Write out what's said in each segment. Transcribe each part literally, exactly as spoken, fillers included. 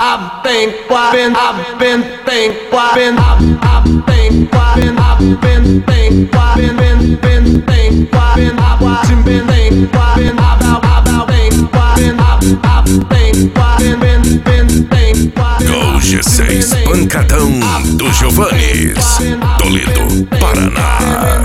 I've been, I've been, I've been, been, I've been, I've been, I've been, I've been, been, I've been, been, been, been, I've been, I've been, been, been, I've been, I've been, I've been, I've been, I've been, been, been, Go G seis Pancadão do Giovannis, Toledo, Paraná.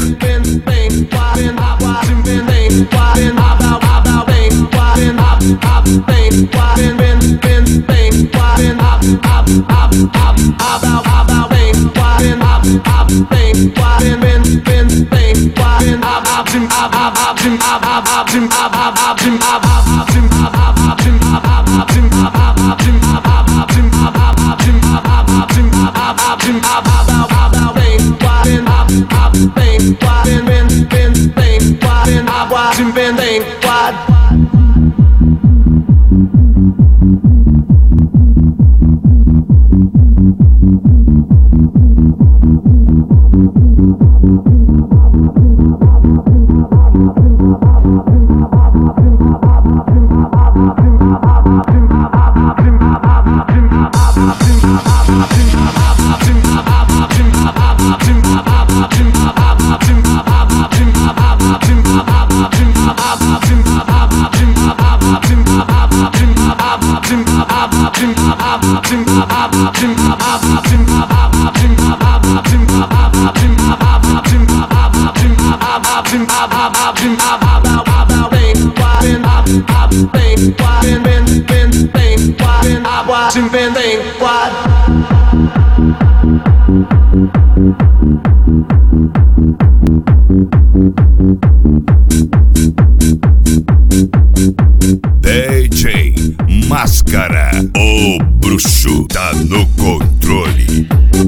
D J Máscara, o bruxo tá no controle.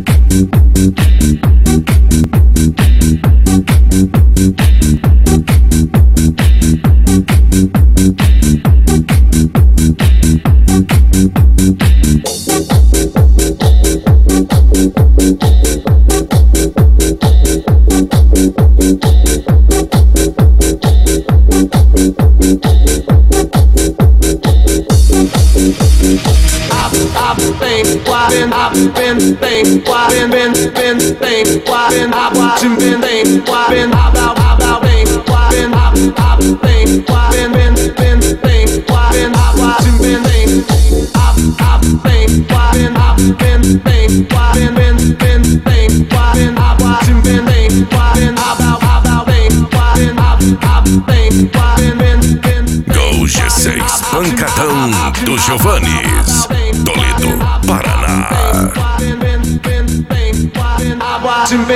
Go G seis Pancadão do Giovannis, Toledo, Paraná.